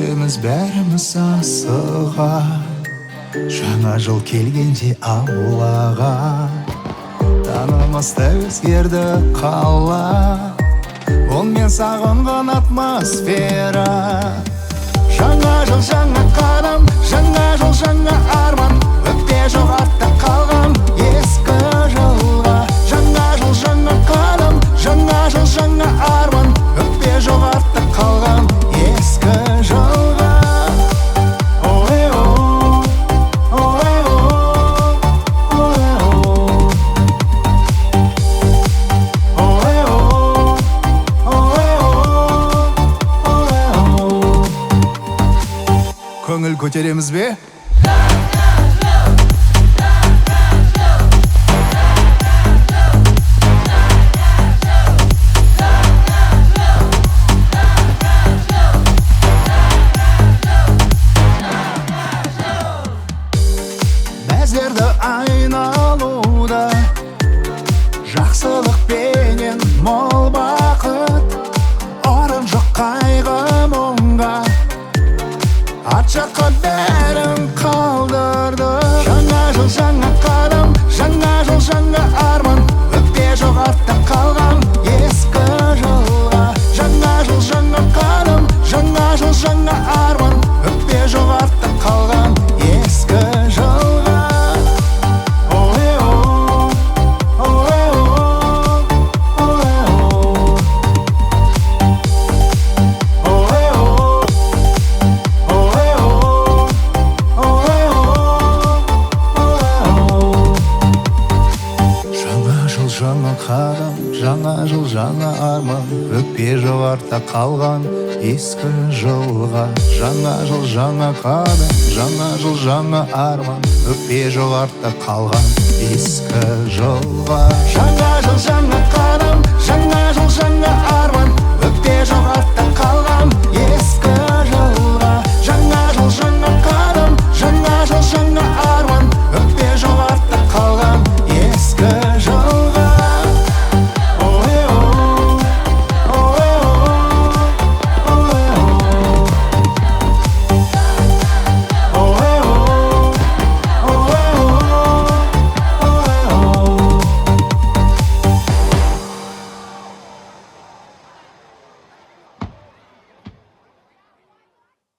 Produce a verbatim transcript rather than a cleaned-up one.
көшеміз бәріміз асыға, жаңа жыл келгенде аулаға. Танымызда өзгерді қала, ол мен сағынған атмосфера. Жаңа жыл жаңа қадам, жаңа жыл жаңа арман, өкпе жоқ артта қалған ескі жылға. Жаңа жыл жаңа қадам, жаңа жыл жаңа арман, өкпе жоқ артта қалған ескі жылға. Көңіл көтереміз бе? Мәзерді айналуда, жақсылық пенен мол бақыт, орын жоқ қайғы мұңға, ат жаққа бәрін қалдырды. Жаңа жыл жаңа қадам, жаңа жыл жаңа арман, өкпе жоқ артта қалған ескі жылға. Жаңа жыл жаңа қадам, жаңа жыл жаңа арман, өкпе жоқ артта қалған ескі жылға. Жаңа қадам, жаңа жыл жаңа арман, өкпе жоқ артта қалған ескі жылға. Жаңа жыл жаңа қадам, жаңа жыл жаңа арман, өкпе жоқ артта қалған ескі жылға. Жаңа жыл жаңа қадам, жаңа жыл жаңа арман.